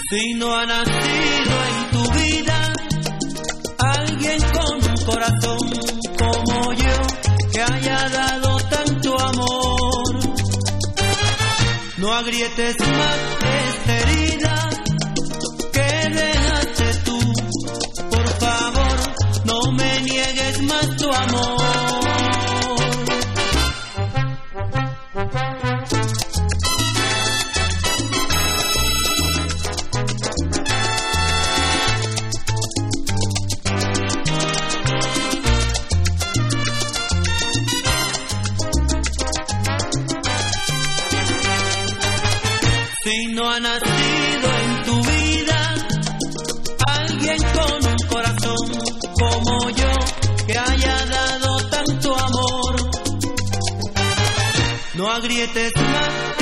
Si no ha nacido en tu vida alguien con un corazón como yo, que haya dado tanto amor, no agrietes más esta herida que dejaste tú. Por favor, no me niegues más tu amor. Si no ha nacido en tu vida alguien con un corazón como yo, que haya dado tanto amor, no agrietes más